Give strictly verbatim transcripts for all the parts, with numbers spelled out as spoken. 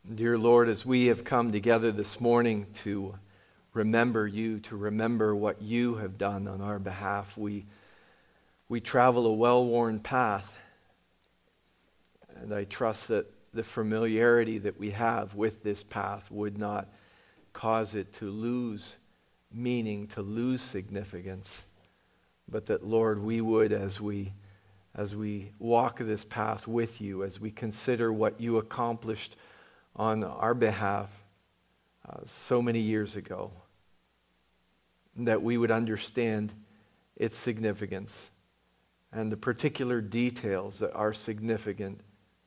Dear Lord, as we have come together this morning to remember you, to remember what you have done on our behalf, we, we travel a well-worn path. And I trust that the familiarity that we have with this path would not cause it to lose meaning, to lose significance, but that, Lord, we would, as we as we walk this path with you, as we consider what you accomplished on our behalf uh, so many years ago, that we would understand its significance and the particular details that are significant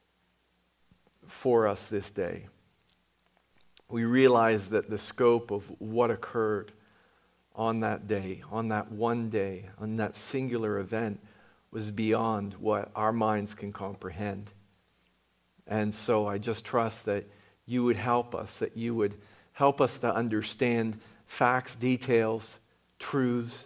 for us this day. We realize that the scope of what occurred on that day, on that one day, on that singular event, was beyond what our minds can comprehend. And so I just trust that you would help us, that you would help us to understand facts, details, truths,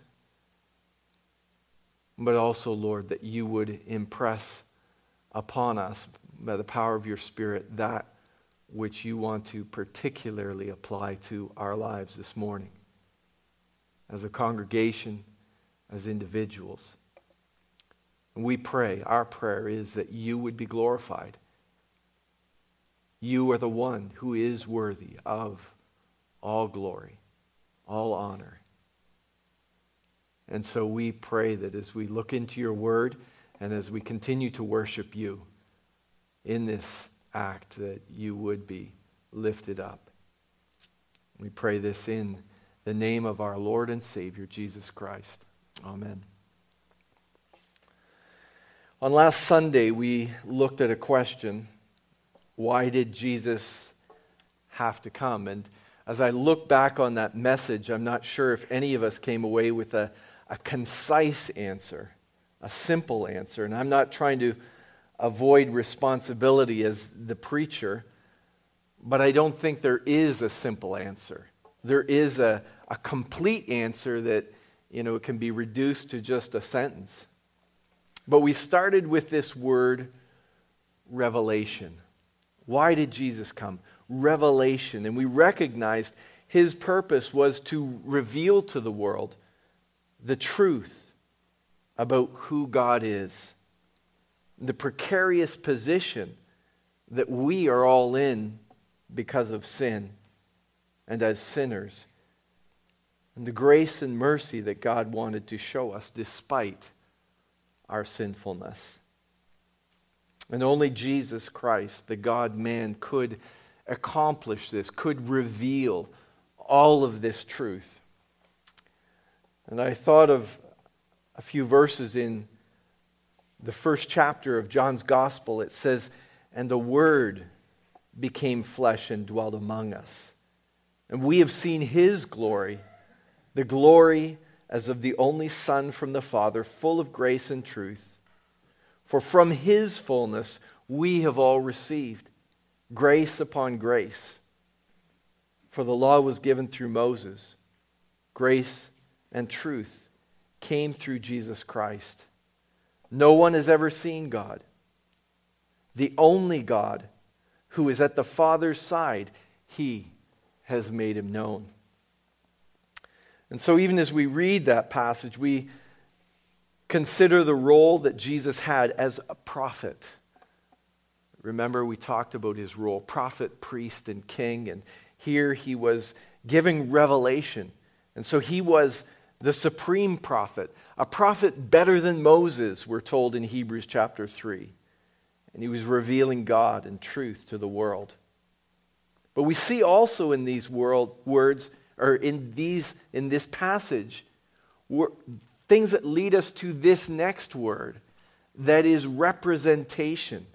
but also, Lord, that you would impress upon us by the power of your Spirit that which you want to particularly apply to our lives this morning as a congregation, as individuals. And we pray, our prayer is that you would be glorified. You are the one who is worthy of all glory, all honor. And so we pray that as we look into your word and as we continue to worship you in this act, that you would be lifted up. We pray this in the name of our Lord and Savior, Jesus Christ. Amen. On last Sunday, we looked at a question: why did Jesus have to come? And as I look back on that message, I'm not sure if any of us came away with a, a concise answer, a simple answer. And I'm not trying to avoid responsibility as the preacher, but I don't think there is a simple answer. There is a, a complete answer that, you know, can be reduced to just a sentence. But we started with this word, revelation. Why did Jesus come? Revelation. And we recognized his purpose was to reveal to the world the truth about who God is, the precarious position that we are all in because of sin and as sinners, and the grace and mercy that God wanted to show us despite our sinfulness. And only Jesus Christ, the God-man, could accomplish this, could reveal all of this truth. And I thought of a few verses in the first chapter of John's Gospel. It says, "And the Word became flesh and dwelt among us. And we have seen his glory, the glory as of the only Son from the Father, full of grace and truth. For from his fullness we have all received grace upon grace. For the law was given through Moses. Grace and truth came through Jesus Christ. No one has ever seen God. The only God who is at the Father's side, he has made him known." And so even as we read that passage, we consider the role that Jesus had as a prophet. Remember, we talked about his role, prophet, priest, and king, and here he was giving revelation. And so he was the supreme prophet, a prophet better than Moses, we're told in Hebrews chapter three. And he was revealing God and truth to the world. But we see also in these world words, or in these in this passage, things that lead us to this next word, that is representation.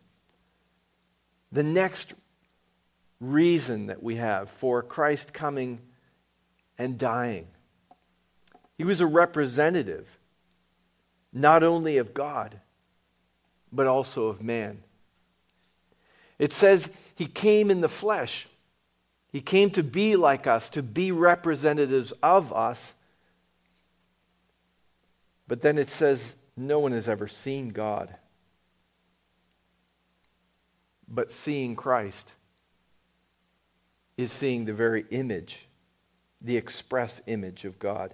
The next reason that we have for Christ coming and dying. He was a representative, not only of God, but also of man. It says he came in the flesh. He came to be like us, to be representatives of us. But then it says no one has ever seen God. But seeing Christ, is seeing the very image, the express image of God.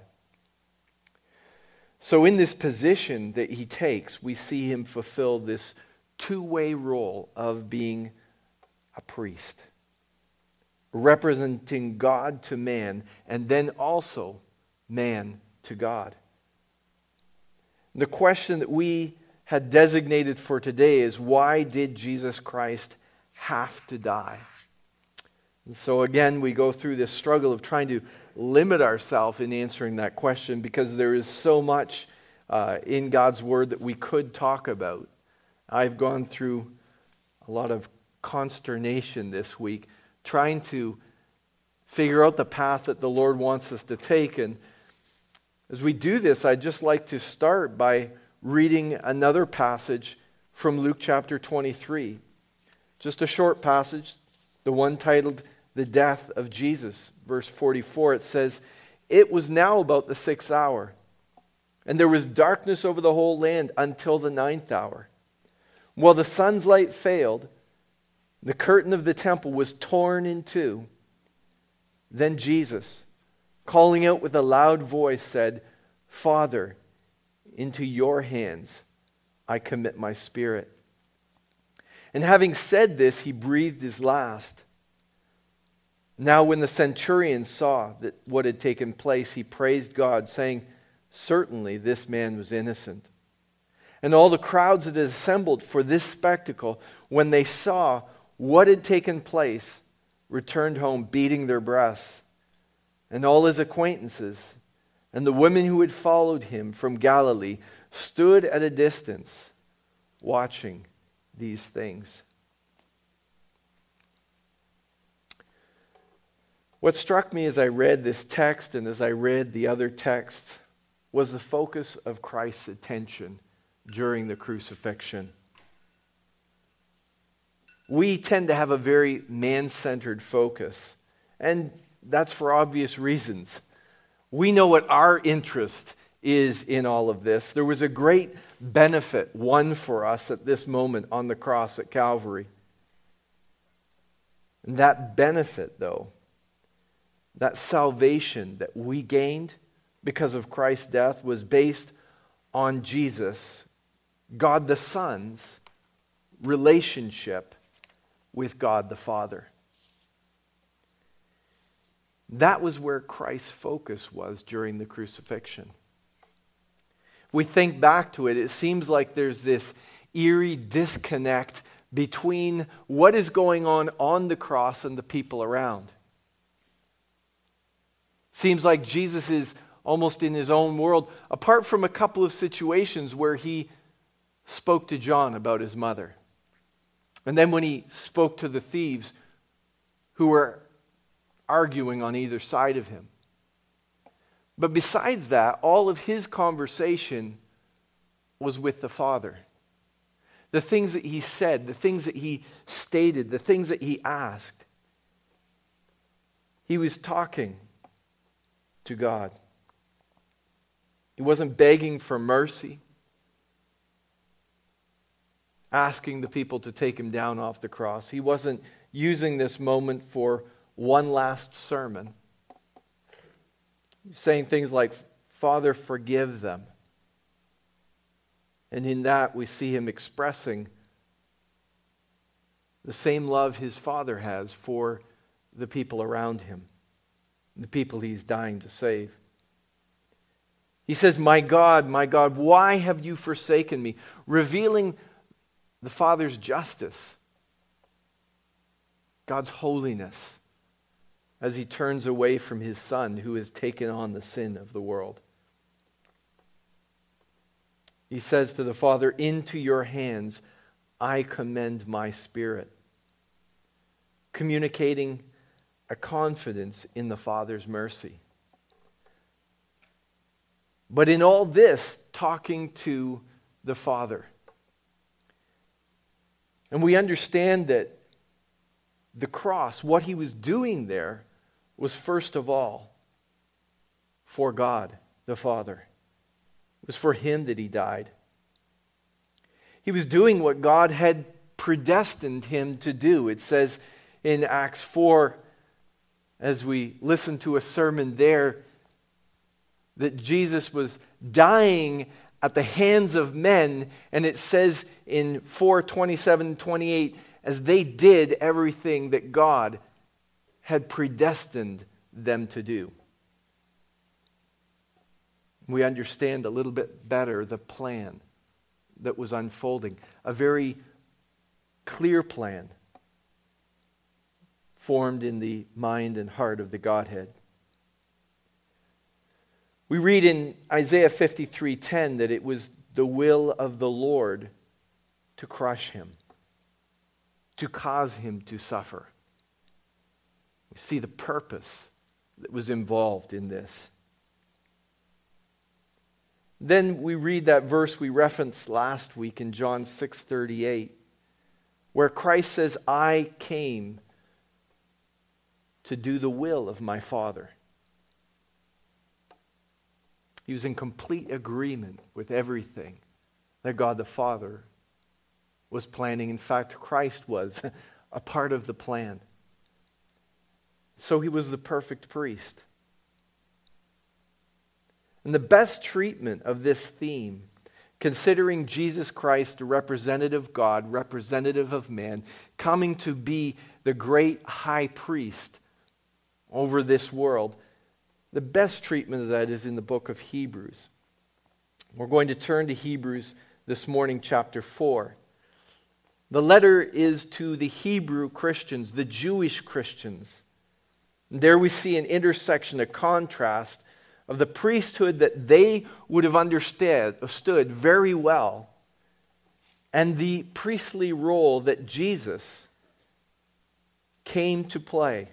So in this position that he takes, we see him fulfill this two-way role of being a priest, representing God to man, and then also man to God. The question that we had designated for today is, why did Jesus Christ have to die? And so again, we go through this struggle of trying to limit ourselves in answering that question, because there is so much uh, in God's Word that we could talk about. I've gone through a lot of consternation this week trying to figure out the path that the Lord wants us to take. And as we do this, I'd just like to start by reading another passage from Luke chapter twenty-three. Just a short passage, the one titled, "The Death of Jesus." Verse forty-four, it says, "It was now about the sixth hour, and there was darkness over the whole land until the ninth hour. While the sun's light failed, the curtain of the temple was torn in two. Then Jesus, calling out with a loud voice, said, 'Father, into your hands I commit my spirit.' And having said this, he breathed his last. Now when the centurion saw that what had taken place, he praised God, saying, 'Certainly this man was innocent.' And all the crowds that had assembled for this spectacle, when they saw what had taken place, returned home beating their breasts. And all his acquaintances and the women who had followed him from Galilee stood at a distance, watching these things." What struck me as I read this text and as I read the other texts was the focus of Christ's attention during the crucifixion. We tend to have a very man-centered focus, and that's for obvious reasons. We know what our interest is in all of this. There was a great benefit won for us at this moment on the cross at Calvary. And that benefit, though, that salvation that we gained because of Christ's death, was based on Jesus, God the Son's relationship with God the Father. That was where Christ's focus was during the crucifixion. We think back to it, it seems like there's this eerie disconnect between what is going on on the cross and the people around. Seems like Jesus is almost in his own world, apart from a couple of situations where he spoke to John about his mother. And then when he spoke to the thieves who were arguing on either side of him. But besides that, all of his conversation was with the Father. The things that he said, the things that he stated, the things that he asked. He was talking to God. He wasn't begging for mercy, asking the people to take him down off the cross. He wasn't using this moment for one last sermon. He's saying things like, "Father, forgive them." And in that we see him expressing the same love his Father has for the people around him, the people he's dying to save. He says, "My God, my God, why have you forsaken me?" Revealing the Father's justice, God's holiness, as he turns away from his Son who has taken on the sin of the world. He says to the Father, "Into your hands I commend my spirit," communicating a confidence in the Father's mercy. But in all this, talking to the Father. And we understand that the cross, what he was doing there, was first of all for God the Father. It was for him that he died. He was doing what God had predestined him to do. It says in Acts four as we listened to a sermon there, that Jesus was dying at the hands of men, and it says in four twenty-seven, twenty-eight, as they did everything that God had predestined them to do. We understand a little bit better the plan that was unfolding, a very clear plan formed in the mind and heart of the Godhead. We read in Isaiah fifty-three ten that it was the will of the Lord to crush him, to cause him to suffer. We see the purpose that was involved in this. Then we read that verse we referenced last week in John six thirty-eight, where Christ says, I came to do the will of my Father. He was in complete agreement with everything that God the Father was planning. In fact, Christ was a part of the plan. So he was the perfect priest. And the best treatment of this theme, considering Jesus Christ, the representative of God, representative of man, coming to be the great high priest over this world, the best treatment of that is in the book of Hebrews. We're going to turn to Hebrews this morning, chapter four. The letter is to the Hebrew Christians, the Jewish Christians. And there we see an intersection, a contrast of the priesthood that they would have understood, understood very well, and the priestly role that Jesus came to play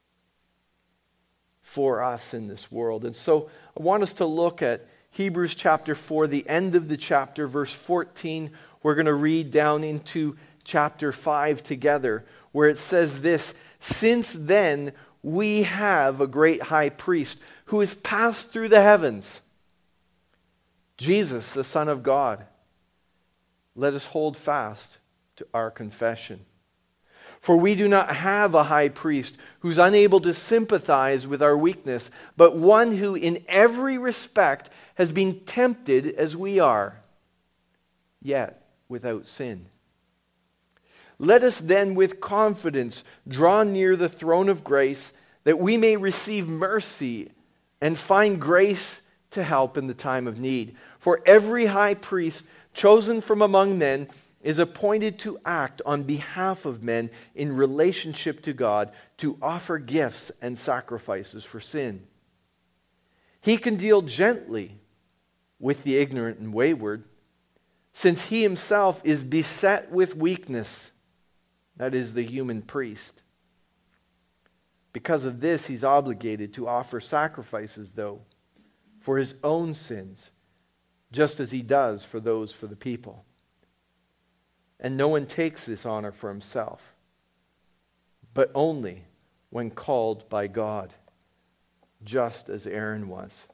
for us in this world. And so I want us to look at Hebrews chapter four, the end of the chapter, verse fourteen. We're going to read down into chapter five together, where it says this, since then we have a great high priest who has passed through the heavens, Jesus, the Son of God. Let us hold fast to our confession. For we do not have a high priest who's unable to sympathize with our weakness, but one who in every respect has been tempted as we are, yet without sin. Let us then with confidence draw near the throne of grace, that we may receive mercy and find grace to help in the time of need. For every high priest chosen from among men is appointed to act on behalf of men in relationship to God, to offer gifts and sacrifices for sin. He can deal gently with the ignorant and wayward, since he himself is beset with weakness. That is the human priest. Because of this, he's obligated to offer sacrifices, though, for his own sins, just as he does for those for the people. And no one takes this honor for himself, but only when called by God, just as Aaron was.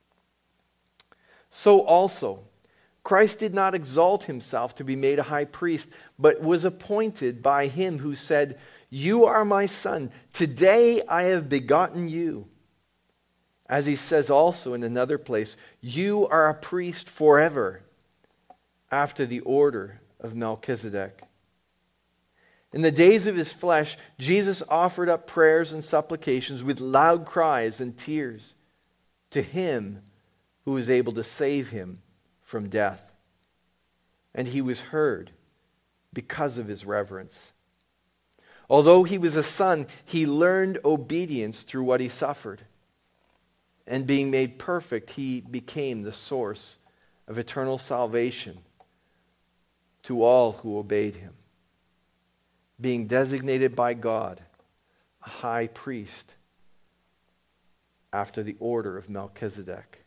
So also, Christ did not exalt himself to be made a high priest, but was appointed by him who said, you are my son, today I have begotten you. As he says also in another place, you are a priest forever, after the order of Melchizedek. In the days of his flesh, Jesus offered up prayers and supplications with loud cries and tears to him who was able to save him from death. And he was heard because of his reverence. Although he was a son, he learned obedience through what he suffered. And being made perfect, he became the source of eternal salvation to all who obeyed him, being designated by God a high priest after the order of Melchizedek.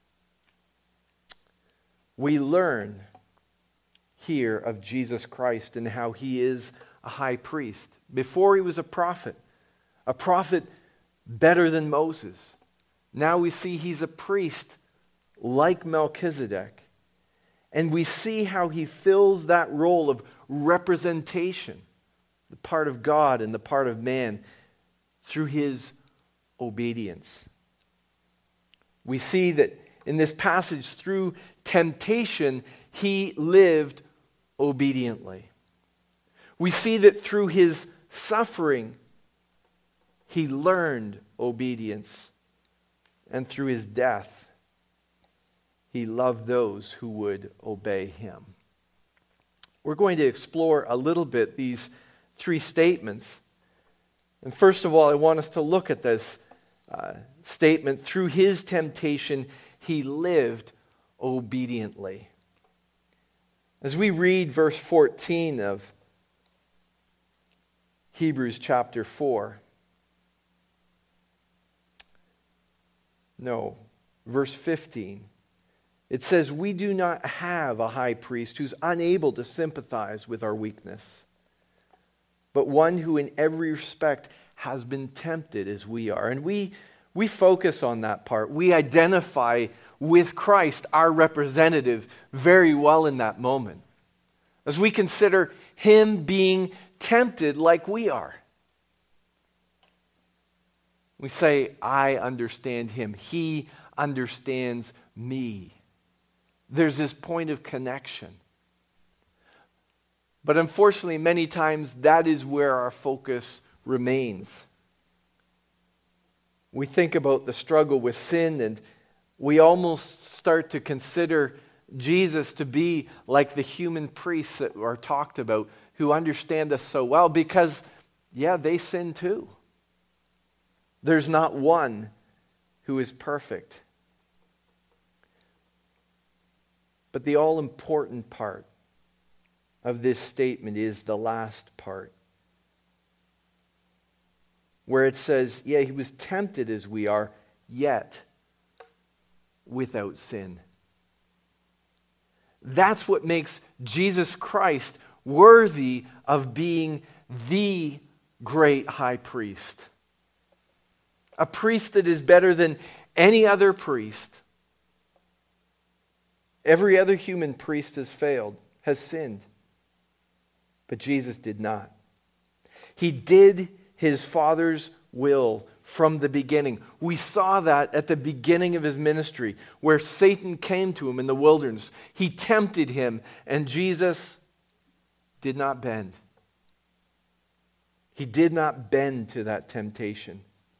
We learn here of Jesus Christ and how he is a high priest. Before he was a prophet, a prophet better than Moses. Now we see he's a priest like Melchizedek. And we see how he fills that role of representation, the part of God and the part of man, through his obedience. We see that in this passage, through temptation, he lived obediently. We see that through his suffering, he learned obedience. And through his death, he loved those who would obey him. We're going to explore a little bit these three statements. And first of all, I want us to look at this uh, statement. Through his temptation, he lived obediently. As we read verse fourteen of Hebrews chapter four, no, verse fifteen, it says, "We do not have a high priest who's unable to sympathize with our weakness, but one who in every respect has been tempted as we are." And we, we focus on that part. We identify with Christ, our representative, very well in that moment, as we consider him being tempted like we are. We say, I understand him. He understands me. There's this point of connection. But unfortunately, many times that is where our focus remains. We think about the struggle with sin, and we almost start to consider Jesus to be like the human priests that are talked about, who understand us so well because, yeah, they sin too. There's not one who is perfect. But the all-important part of this statement is the last part, where it says, yeah, he was tempted as we are, yet without sin. That's what makes Jesus Christ worthy of being the great high priest. A priest that is better than any other priest. Every other human priest has failed, has sinned. But Jesus did not. He did his Father's will from the beginning. We saw that at the beginning of his ministry, where Satan came to him in the wilderness. He tempted him, and Jesus did not bend. He did not bend to that temptation.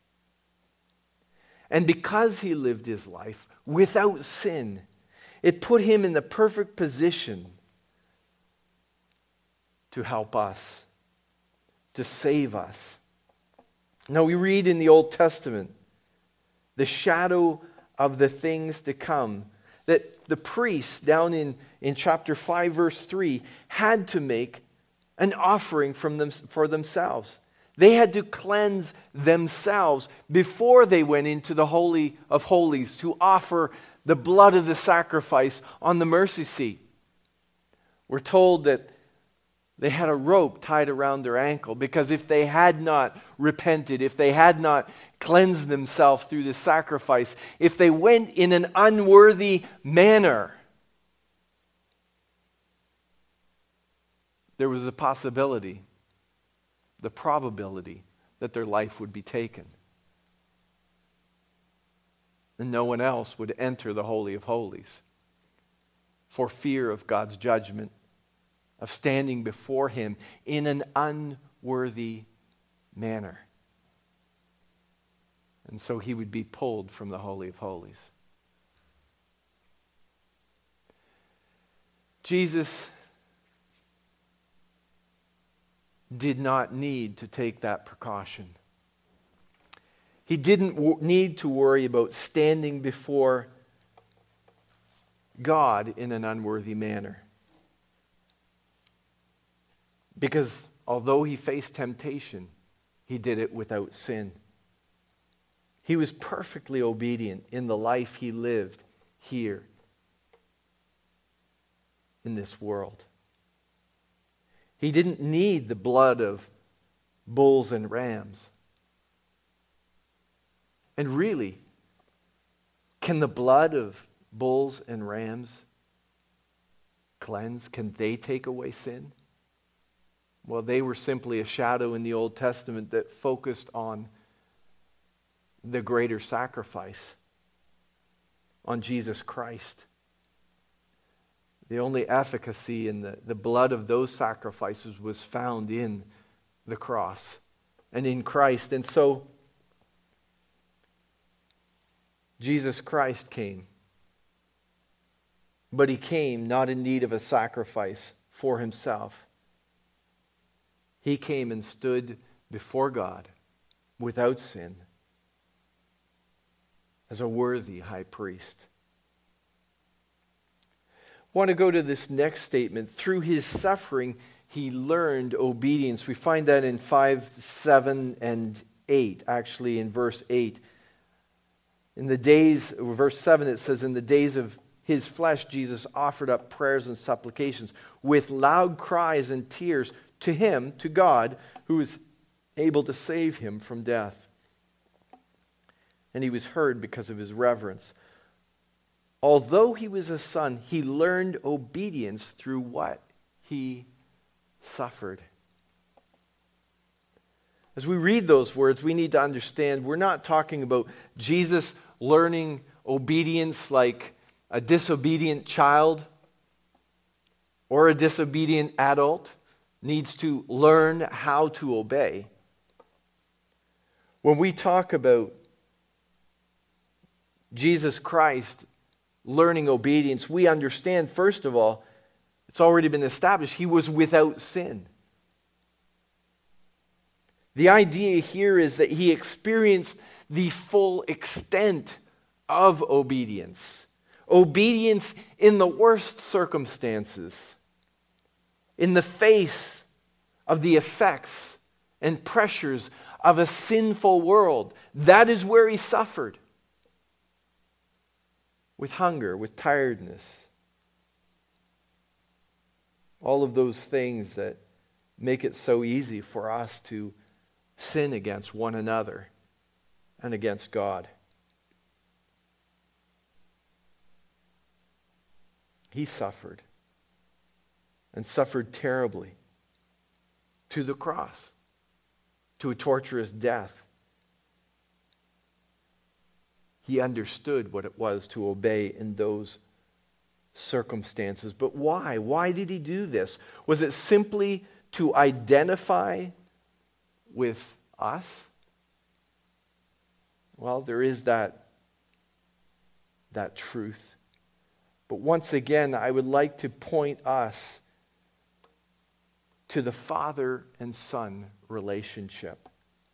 And because he lived his life without sin, it put him in the perfect position to help us, to save us. Now we read in the Old Testament, the shadow of the things to come, that the priests down in, in chapter five, verse three, had to make an offering from them, for themselves. They had to cleanse themselves before they went into the Holy of Holies to offer the blood of the sacrifice on the mercy seat. We're told that they had a rope tied around their ankle, because if they had not repented, if they had not cleansed themselves through the sacrifice, if they went in an unworthy manner, there was a possibility, the probability, that their life would be taken. And no one else would enter the Holy of Holies for fear of God's judgment, of standing before him in an unworthy manner. And so he would be pulled from the Holy of Holies. Jesus did not need to take that precaution. He didn't w- need to worry about standing before God in an unworthy manner. Because although he faced temptation, he did it without sin. He was perfectly obedient in the life he lived here in this world. He didn't need the blood of bulls and rams. And really, can the blood of bulls and rams cleanse? Can they take away sin? Well, they were simply a shadow in the Old Testament that focused on the greater sacrifice, on Jesus Christ. The only efficacy in the, the blood of those sacrifices was found in the cross and in Christ. And so Jesus Christ came. But he came not in need of a sacrifice for himself. He came and stood before God without sin as a worthy high priest. I want to go to this next statement. Through his suffering, he learned obedience. We find that in five, seven, and eight, actually in verse eight. In the days, verse seven, it says, in the days of his flesh, Jesus offered up prayers and supplications with loud cries and tears to him, to God, who is able to save him from death. And he was heard because of his reverence. Although he was a son, he learned obedience through what he suffered. As we read those words, we need to understand we're not talking about Jesus learning obedience like a disobedient child or a disobedient adult needs to learn how to obey. When we talk about Jesus Christ learning obedience, we understand, first of all, it's already been established, he was without sin. The idea here is that he experienced the full extent of obedience. Obedience in the worst circumstances, in the face of the effects and pressures of a sinful world. That is where he suffered. With hunger, with tiredness. All of those things that make it so easy for us to sin against one another and against God. He suffered, and suffered terribly, to the cross, to a torturous death. He understood what it was to obey in those circumstances. But why? Why did he do this? Was it simply to identify with us? Well, there is that, that truth. But once again, I would like to point us to the father and son relationship.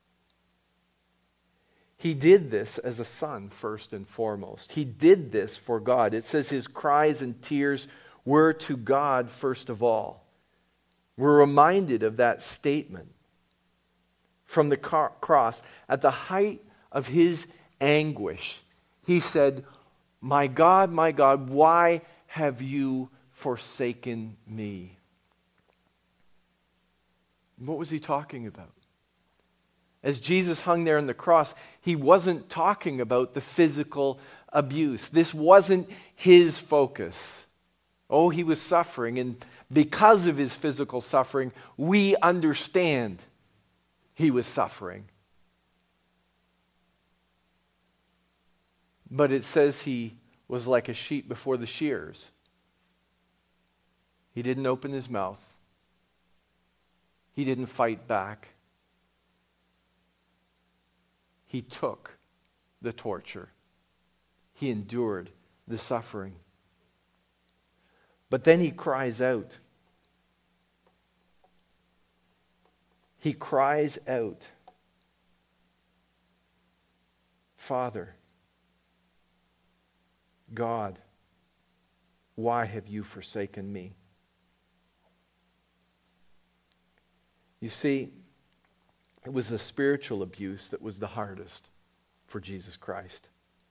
He did this as a son, first and foremost. He did this for God. It says his cries and tears were to God first of all. We're reminded of that statement from the cross. At the height of his anguish, he said, "My God, my God, why have you forsaken me?" What was he talking about? As Jesus hung there on the cross, he wasn't talking about the physical abuse. This wasn't his focus. Oh, he was suffering, and because of his physical suffering, we understand he was suffering. But it says he was like a sheep before the shears. He didn't open his mouth. He didn't fight back. He took the torture. He endured the suffering. But then he cries out. He cries out, "Father, God, why have you forsaken me?" You see, it was the spiritual abuse that was the hardest for Jesus Christ.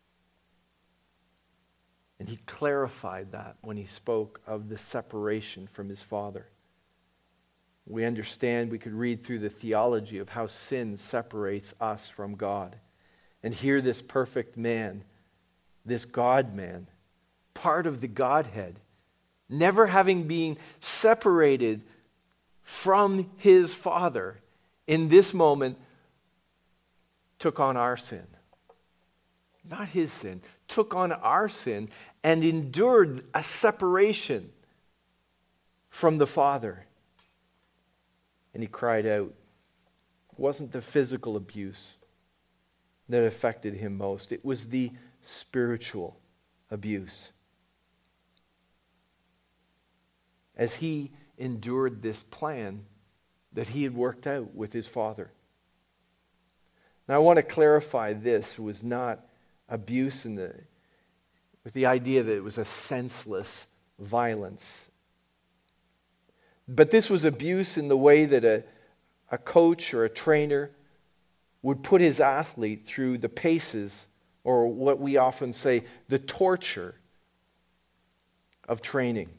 And he clarified that when he spoke of the separation from his Father. We understand, we could read through the theology of how sin separates us from God. And here this perfect man, this God-man, part of the Godhead, never having been separated from his Father, in this moment took on our sin not his sin, took on our sin and endured a separation from the Father. And he cried out. It wasn't the physical abuse that affected him most. It was the spiritual abuse. As he endured this plan that he had worked out with his Father. Now I want to clarify this was not abuse in the, with the idea that it was a senseless violence. But this was abuse in the way that a, a coach or a trainer would put his athlete through the paces, or what we often say, the torture of training.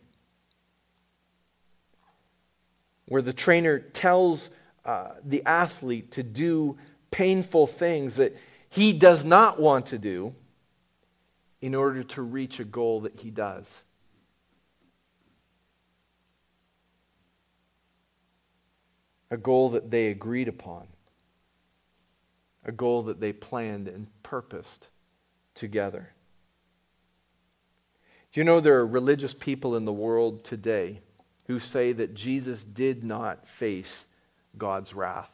Where the trainer tells uh, the athlete to do painful things that he does not want to do in order to reach a goal that he does. A goal that they agreed upon. A goal that they planned and purposed together. Do you know there are religious people in the world today who say that Jesus did not face God's wrath?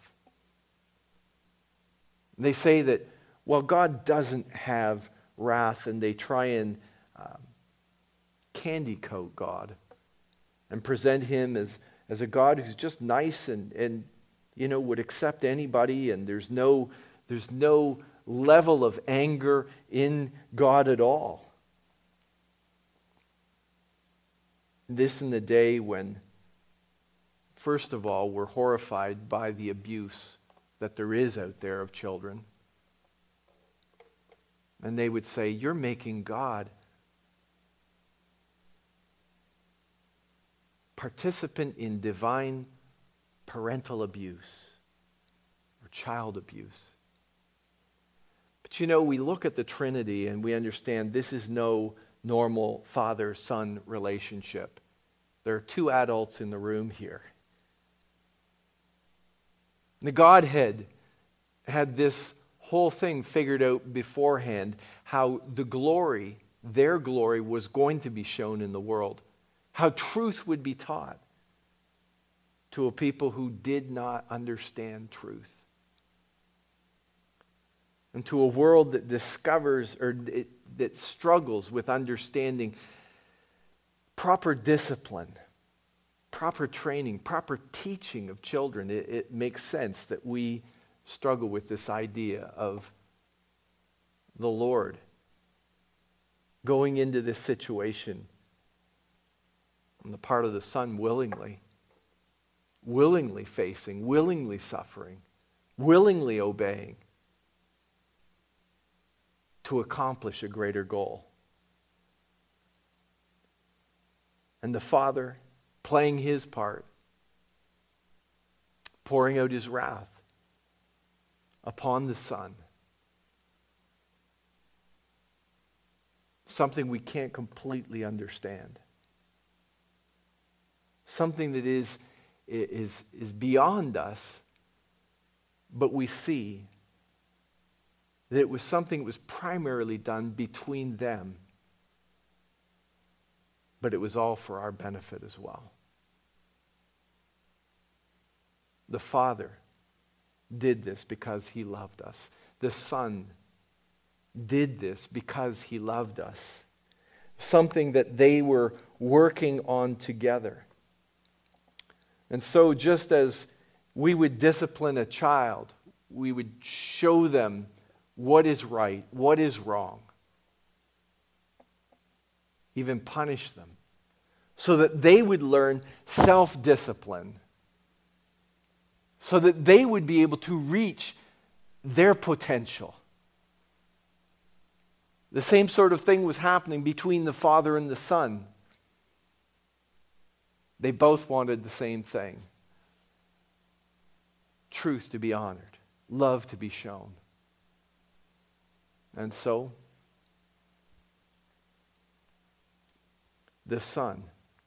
They say that, well, God doesn't have wrath, and they try and um, candy coat God and present him as, as a God who's just nice and, and you know, would accept anybody, and there's no, there's no level of anger in God at all. This in the day when, first of all, we're horrified by the abuse that there is out there of children. And they would say, you're making God participant in divine parental abuse or child abuse. But you know, we look at the Trinity and we understand this is no normal father-son relationship. There are two adults in the room here. The Godhead had this whole thing figured out beforehand, how the glory, their glory, was going to be shown in the world. How truth would be taught to a people who did not understand truth. And to a world that discovers or it, that struggles with understanding proper discipline, proper training, proper teaching of children. It, it makes sense that we struggle with this idea of the Lord going into this situation on the part of the Son willingly, willingly facing, willingly suffering, willingly obeying to accomplish a greater goal. And the Father playing his part, pouring out his wrath upon the Son. Something we can't completely understand. Something that is, is, is beyond us, but we see that it was something that was primarily done between them, but it was all for our benefit as well. The Father did this because he loved us. The Son did this because he loved us. Something that they were working on together. And so just as we would discipline a child, we would show them what is right, what is wrong, even punish them, so that they would learn self-discipline, so that they would be able to reach their potential. The same sort of thing was happening between the Father and the Son. They both wanted the same thing. Truth to be honored, love to be shown. And so, the Son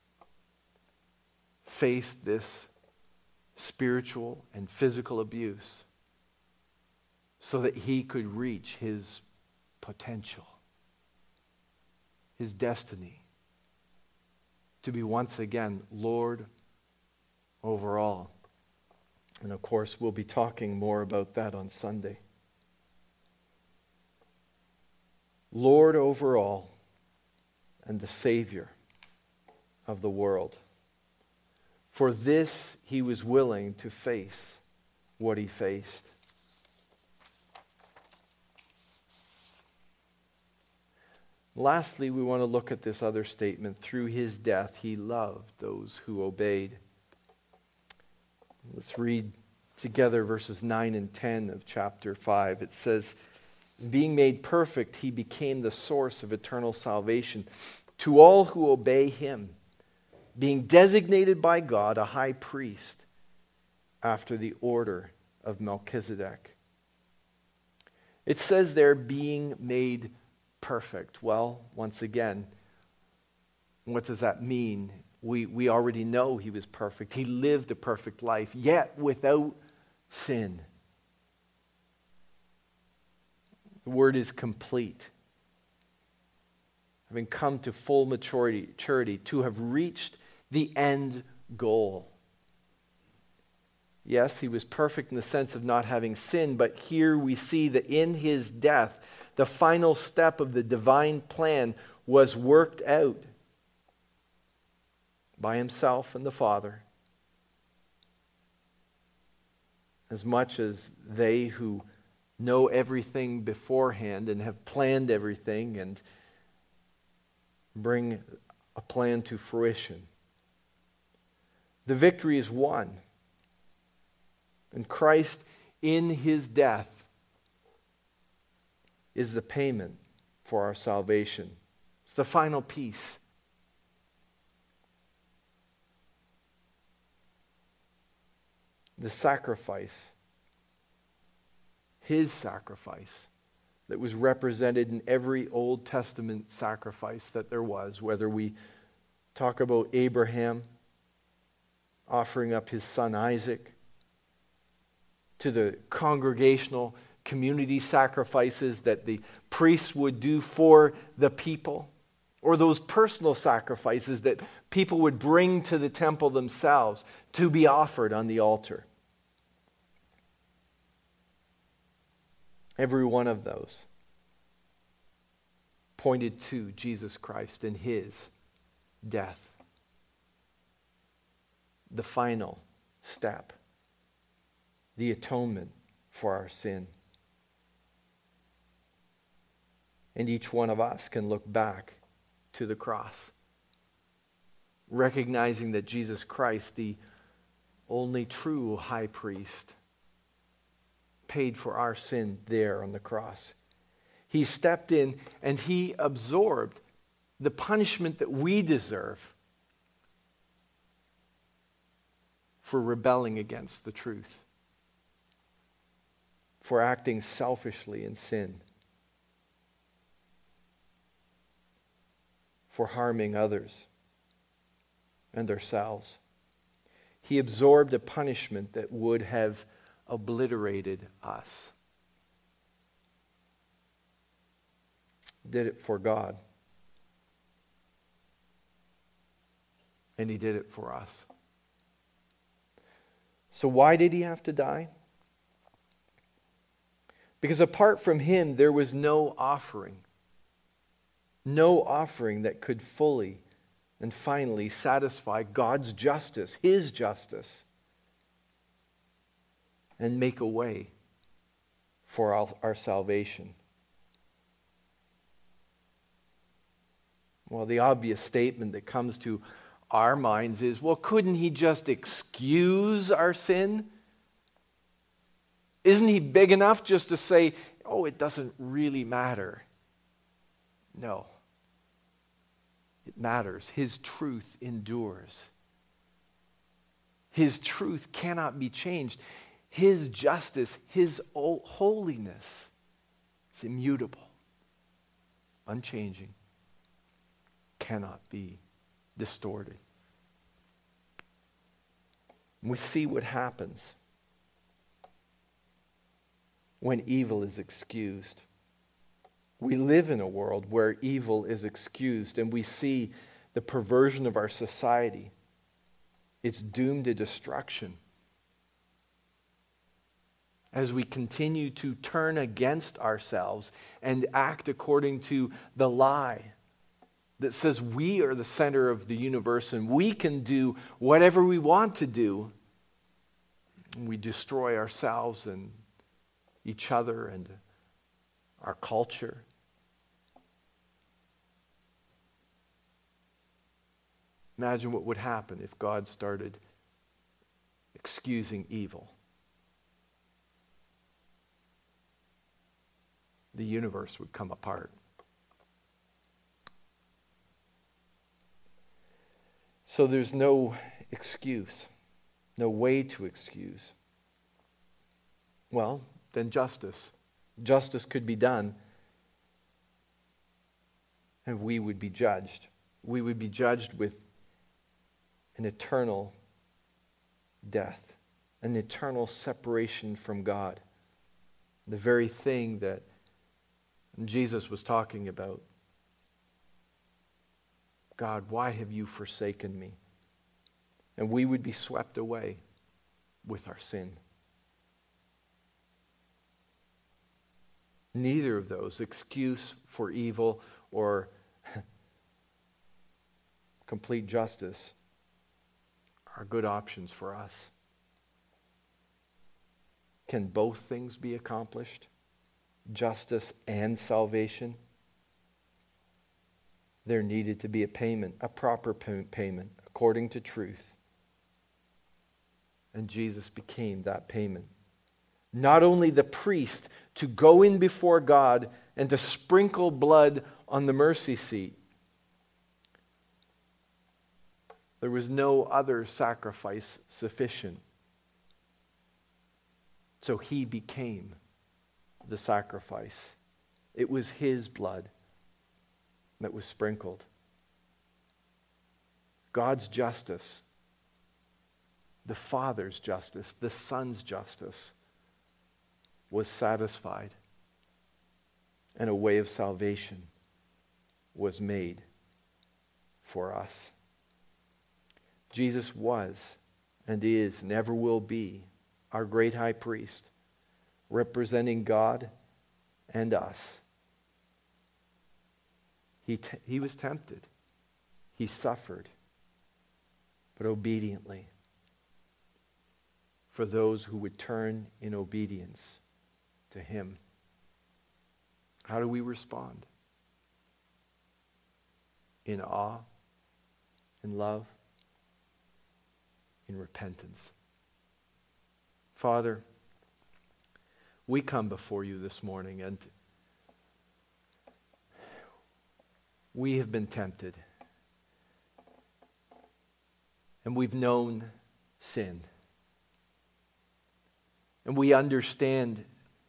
faced this spiritual and physical abuse so that he could reach his potential, his destiny, to be once again Lord over all. And of course, we'll be talking more about that on Sunday. Lord over all and the Savior of the world. For this he was willing to face what he faced. Lastly, we want to look at this other statement. Through his death, he loved those who obeyed. Let's read together verses nine and ten of chapter five. It says, being made perfect, he became the source of eternal salvation to all who obey him, being designated by God a high priest after the order of Melchizedek. It says there, being made perfect. Well, once again, what does that mean? We, we already know he was perfect. He lived a perfect life, yet without sin. The word is complete. Having come to full maturity, maturity, to have reached the end goal. Yes, he was perfect in the sense of not having sin, but here we see that in his death, the final step of the divine plan was worked out by himself and the Father, as much as they who know everything beforehand and have planned everything and bring a plan to fruition. The victory is won. And Christ, in his death, is the payment for our salvation. It's the final piece. The sacrifice, his sacrifice, that was represented in every Old Testament sacrifice that there was, whether we talk about Abraham offering up his son Isaac, to the congregational community sacrifices that the priests would do for the people, or those personal sacrifices that people would bring to the temple themselves to be offered on the altar. Every one of those pointed to Jesus Christ and his death. The final step. The atonement for our sin. And each one of us can look back to the cross, recognizing that Jesus Christ, the only true high priest, paid for our sin there on the cross. He stepped in and he absorbed the punishment that we deserve for rebelling against the truth, for acting selfishly in sin, for harming others and ourselves. He absorbed a punishment that would have obliterated us. Did it for God. And he did it for us. So why did he have to die? Because apart from him, there was no offering. No offering that could fully and finally satisfy God's justice, his justice, and make a way for our, our salvation. Well, the obvious statement that comes to our minds is, well, couldn't he just excuse our sin? Isn't he big enough just to say, oh, it doesn't really matter? No. It matters. His truth endures. His truth cannot be changed. His justice, his holiness is immutable, unchanging, cannot be distorted. We see what happens when evil is excused. We live in a world where evil is excused, and we see the perversion of our society. It's doomed to destruction. As we continue to turn against ourselves and act according to the lie that says we are the center of the universe and we can do whatever we want to do, and we destroy ourselves and each other and our culture. Imagine what would happen if God started excusing evil. The universe would come apart. So there's no excuse, no way to excuse. Well, then justice. Justice could be done, and we would be judged. We would be judged with an eternal death, an eternal separation from God. The very thing that Jesus was talking about. God, why have you forsaken me? And we would be swept away with our sin. Neither of those, excuse for evil or complete justice, are good options for us. Can both things be accomplished? Justice and salvation? There needed to be a payment, a proper payment, according to truth. And Jesus became that payment. Not only the priest to go in before God and to sprinkle blood on the mercy seat. There was no other sacrifice sufficient. So he became the sacrifice. It was his blood that was sprinkled. God's justice, the Father's justice, the Son's justice was satisfied, and a way of salvation was made for us. Jesus was and is and ever will be our great high priest, representing God and us. He, t- he was tempted. He suffered, but obediently, for those who would turn in obedience to him. How do we respond? In awe, in love, in repentance. Father, we come before you this morning and we have been tempted. And we've known sin. And we understand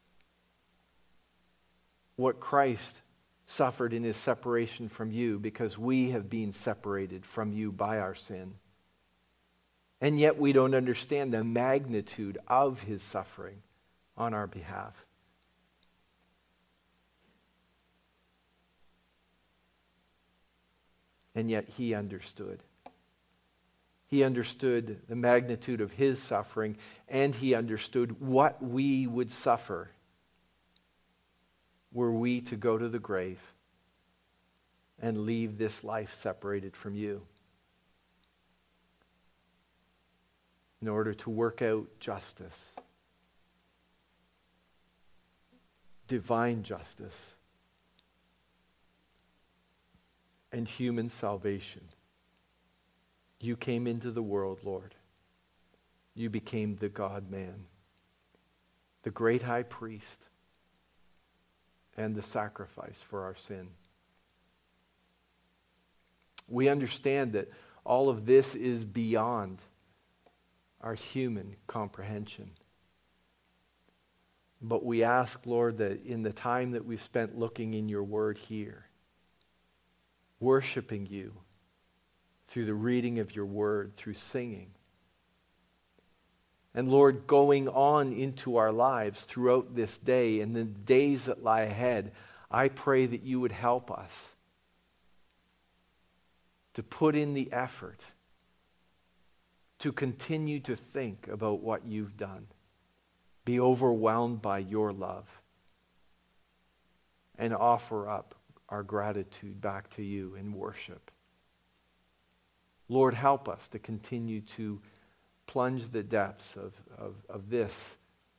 what Christ suffered in his separation from you, because we have been separated from you by our sin. And yet we don't understand the magnitude of his suffering on our behalf. And yet he understood. He understood the magnitude of his suffering, and he understood what we would suffer were we to go to the grave and leave this life separated from you, in order to work out justice, divine justice, and human salvation. You came into the world, Lord. You became the God-man, the great high priest, and the sacrifice for our sin. We understand that all of this is beyond our human comprehension. But we ask, Lord, that in the time that we've spent looking in your word here, worshiping you through the reading of your word, through singing, and Lord, going on into our lives throughout this day and the days that lie ahead, I pray that you would help us to put in the effort to continue to think about what you've done. Be overwhelmed by your love. And offer up our gratitude back to you in worship. Lord, help us to continue to plunge the depths of, of, of this,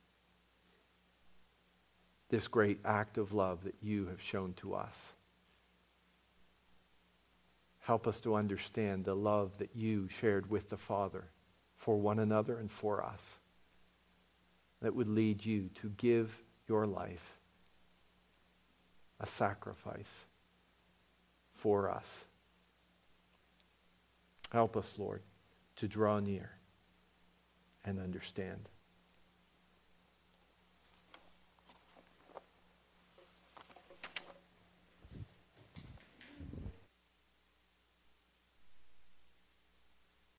this great act of love that you have shown to us. Help us to understand the love that you shared with the Father for one another and for us, that would lead you to give your life a sacrifice for us. Help us, Lord, to draw near and understand.